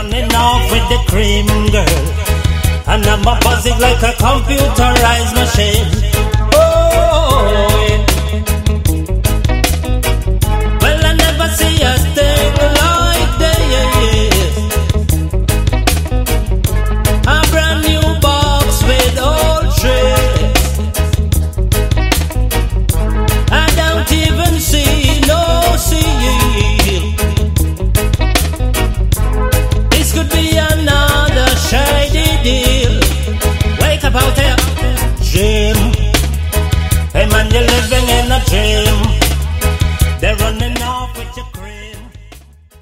running off with the cream, girl. And I'm a buzzing like a computerized machine. Oh,